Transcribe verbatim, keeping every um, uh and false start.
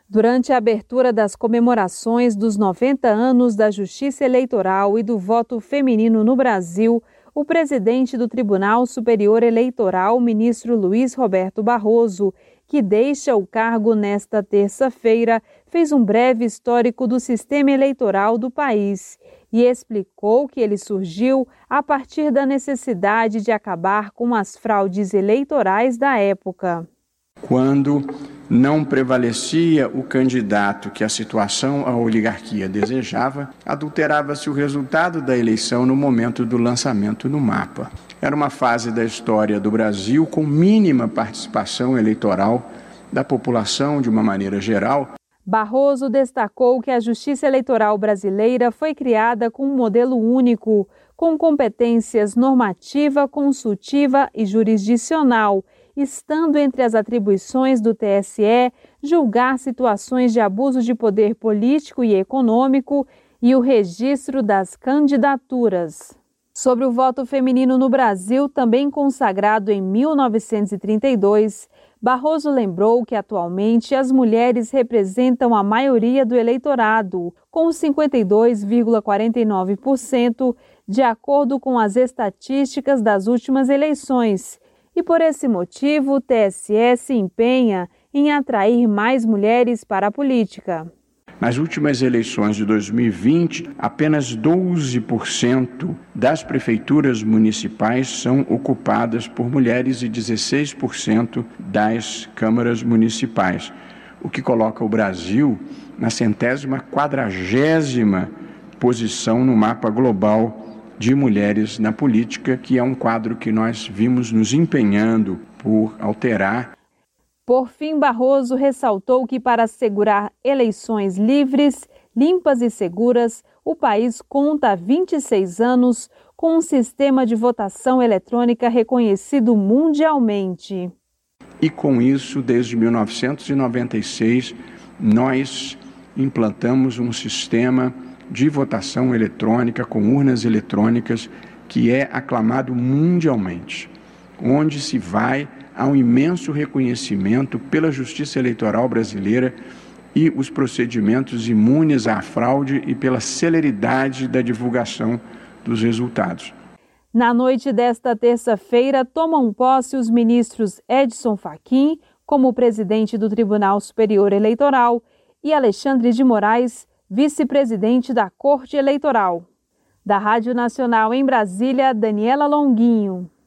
Durante a abertura das comemorações dos noventa anos da Justiça Eleitoral e do voto feminino no Brasil, o presidente do Tribunal Superior Eleitoral, ministro Luiz Roberto Barroso, que deixa o cargo nesta terça-feira, fez um breve histórico do sistema eleitoral do país e explicou que ele surgiu a partir da necessidade de acabar com as fraudes eleitorais da época. Quando não prevalecia o candidato que a situação, a oligarquia desejava, adulterava-se o resultado da eleição no momento do lançamento no mapa. Era uma fase da história do Brasil com mínima participação eleitoral da população de uma maneira geral. Barroso destacou que a Justiça Eleitoral brasileira foi criada com um modelo único, com competências normativa, consultiva e jurisdicional, estando entre as atribuições do T S E julgar situações de abuso de poder político e econômico e o registro das candidaturas. Sobre o voto feminino no Brasil, também consagrado em mil novecentos e trinta e dois, Barroso lembrou que atualmente as mulheres representam a maioria do eleitorado, com cinquenta e dois vírgula quarenta e nove por cento, de acordo com as estatísticas das últimas eleições. E por esse motivo, o T S E se empenha em atrair mais mulheres para a política. Nas últimas eleições de dois mil e vinte, apenas doze por cento das prefeituras municipais são ocupadas por mulheres e dezesseis por cento das câmaras municipais, o que coloca o Brasil na centésima quadragésima posição no mapa global de mulheres na política, que é um quadro que nós vimos nos empenhando por alterar. Por fim, Barroso ressaltou que para assegurar eleições livres, limpas e seguras, o país conta há vinte e seis anos com um sistema de votação eletrônica reconhecido mundialmente. E com isso, desde mil novecentos e noventa e seis, nós implantamos um sistema de votação eletrônica com urnas eletrônicas que é aclamado mundialmente, onde se vai a um imenso reconhecimento pela Justiça Eleitoral brasileira e os procedimentos imunes à fraude e pela celeridade da divulgação dos resultados. Na noite desta terça-feira, tomam posse os ministros Edson Fachin, como presidente do Tribunal Superior Eleitoral, e Alexandre de Moraes, vice-presidente da Corte Eleitoral. Da Rádio Nacional em Brasília, Daniela Longuinho.